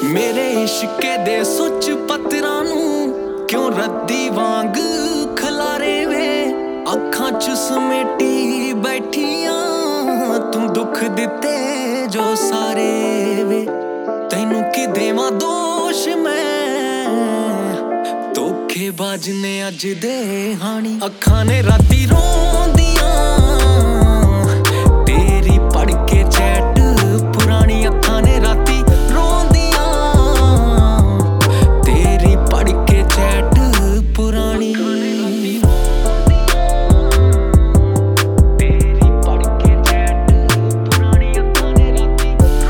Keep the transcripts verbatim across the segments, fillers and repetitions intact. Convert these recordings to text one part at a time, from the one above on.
मेरे इश्के दे सुच पत्तरां नूं क्यों रद्दी वांग खलारे वे अखां च समेटी बैठियां तू दुख दिते जो सारे वे तैनू कि देवां दोष मैं धोखेबाज ने अज दे हानी अखां ने राती रोंदियां तेरी पढ़ के चैट पुरानी अखां ने राती रोंदियां तेरी पढ़ के चैट पुरानी तेरी पढ़ के चैट पुरानी अखां ने राती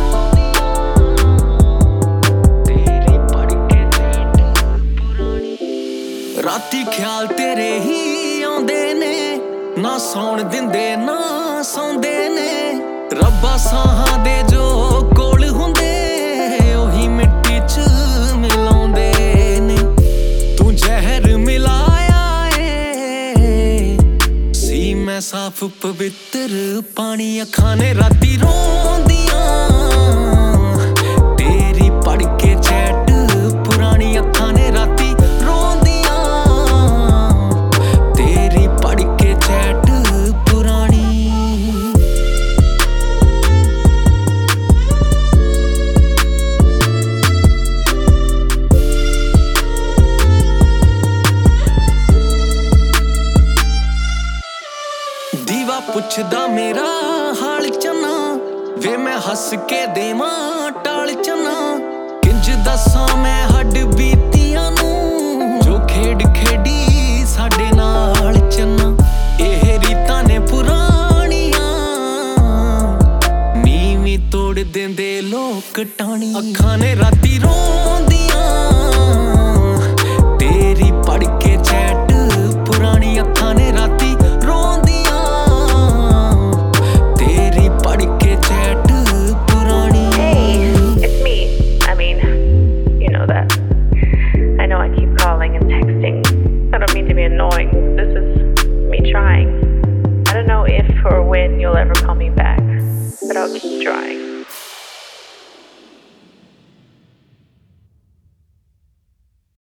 रोंदियां तेरी पढ़ के चैट पुरानी राती ख्याल तेरे ही आउंदे ने ना सौण दिंदे ना सौंदे ने रब्बा साहां दे जो कोल हुंदे ओही मिट्टी च मिलाउंदे ने तू जहर मिलाया ए सी मैं साफ पवित्र पानी अखां ने राती रोंदियां तेरी पढ़ के चैट पुरानी अखां ने राती रोंदियां तेरी पढ़ के चैट पुरानी दीवा पुछदा मेरा हाल चना वे मैं हस के देवां टाल चना किंज दसां मैं हड्ड बीतियां नूं जो खेड खेडी साडे नाल चना एह रीतां ने पुरानियां नीवीं तोड़ देंदे लोक टाणी अखां ने राती रोंदियां तेरी पढ़ के चैट पुरानी अखां ने राती रोंदियां तेरी पढ़ के चैट पुरानी Hey, it's me. I mean, you know that. I know I keep calling and texting. I don't mean to be annoying. This is me trying. I don't know if or when you'll ever call me back, but I'll keep trying.